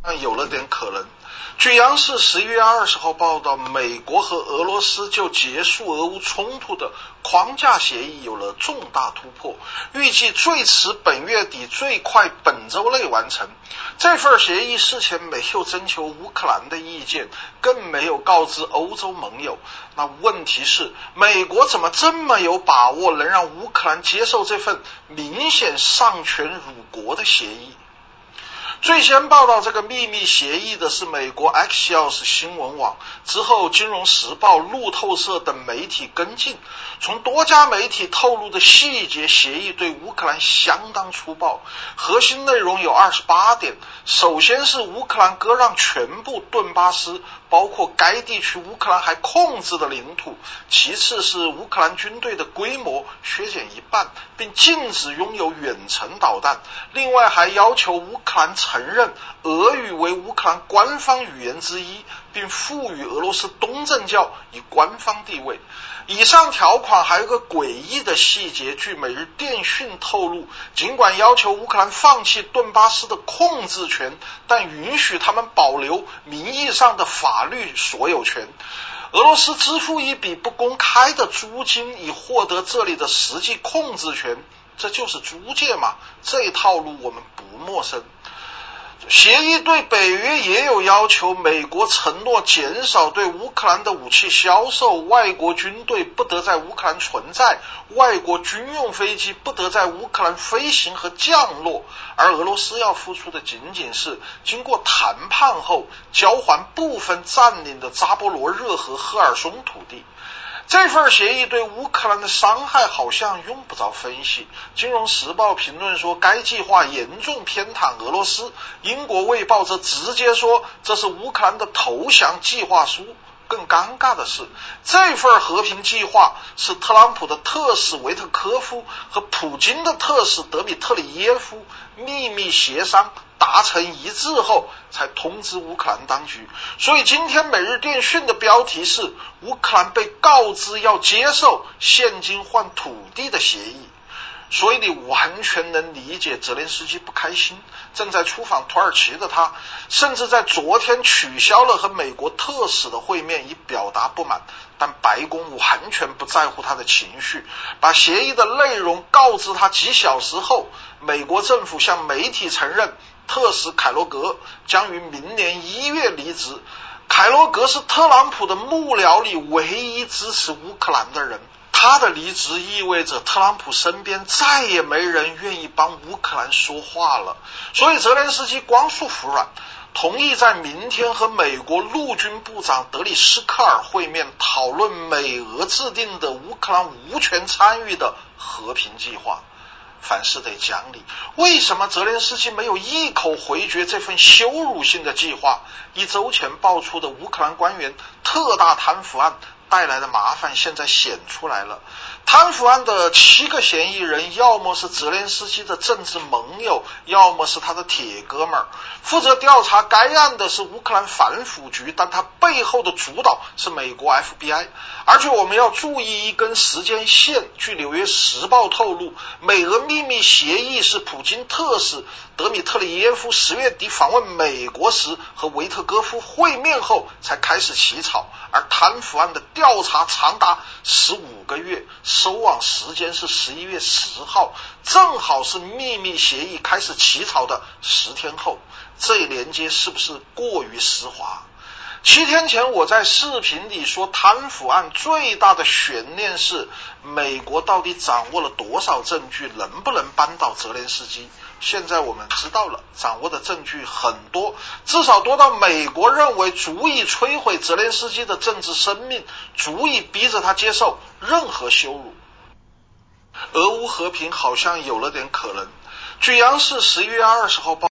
有了点可能。据央视11月20号报道，美国和俄罗斯就结束俄乌冲突的框架协议有了重大突破，预计最迟本月底，最快本周内完成。这份协议事前没有征求乌克兰的意见，更没有告知欧洲盟友。那问题是，美国怎么这么有把握能让乌克兰接受这份明显丧权辱国的协议？最先报道这个秘密协议的是美国 Axios 新闻网，之后金融时报、路透社等媒体跟进。从多家媒体透露的细节，协议对乌克兰相当粗暴，核心内容有28点。首先是乌克兰割让全部顿巴斯，包括该地区乌克兰还控制的领土。其次是乌克兰军队的规模削减一半，并禁止拥有远程导弹。另外还要求乌克兰承认俄语为乌克兰官方语言之一，并赋予俄罗斯东正教以官方地位。以上条款还有个诡异的细节，据每日电讯透露，尽管要求乌克兰放弃顿巴斯的控制权，但允许他们保留名义上的法律所有权。俄罗斯支付一笔不公开的租金，以获得这里的实际控制权，这就是租界嘛？这一套路我们不陌生。协议对北约也有要求，美国承诺减少对乌克兰的武器销售，外国军队不得在乌克兰存在，外国军用飞机不得在乌克兰飞行和降落，而俄罗斯要付出的仅仅是经过谈判后交还部分占领的扎波罗热和赫尔松土地。这份协议对乌克兰的伤害好像用不着分析。金融时报评论说，该计划严重偏袒俄罗斯。英国卫报则直接说，这是乌克兰的投降计划书。更尴尬的是，这份和平计划是特朗普的特使维特科夫和普京的特使德米特里耶夫秘密协商达成一致后才通知乌克兰当局。所以今天每日电讯的标题是，乌克兰被告知要接受现金换土地的协议。所以你完全能理解泽连斯基不开心。正在出访土耳其的他，甚至在昨天取消了和美国特使的会面，以表达不满。但白宫完全不在乎他的情绪，把协议的内容告知他几小时后，美国政府向媒体承认，特使凯罗格将于明年1月离职。凯罗格是特朗普的幕僚里唯一支持乌克兰的人，他的离职意味着特朗普身边再也没人愿意帮乌克兰说话了。所以泽连斯基光速服软，同意在明天和美国陆军部长德里斯科尔会面，讨论美俄制定的乌克兰无权参与的和平计划。凡事得讲理，为什么泽连斯基没有一口回绝这份羞辱性的计划？1周前爆出的乌克兰官员特大贪腐案带来的麻烦现在显出来了。贪腐案的7个嫌疑人，要么是泽连斯基的政治盟友，要么是他的铁哥们儿。负责调查该案的是乌克兰反腐局，但他背后的主导是美国 FBI。而且我们要注意一根时间线，据纽约时报透露，美俄秘密协议是普京特使德米特里耶夫10月底访问美国时和维特戈夫会面后才开始起草，而贪腐案的调查长达15个月，收网时间是11月10号，正好是秘密协议开始起草的10天后。这一连接是不是过于丝滑？7天前我在视频里说，贪腐案最大的悬念是美国到底掌握了多少证据，能不能扳倒泽连斯基。现在我们知道了，掌握的证据很多，至少多到美国认为足以摧毁泽连斯基的政治生命，足以逼着他接受任何羞辱。俄乌和平好像有了点可能。据央视11月20号报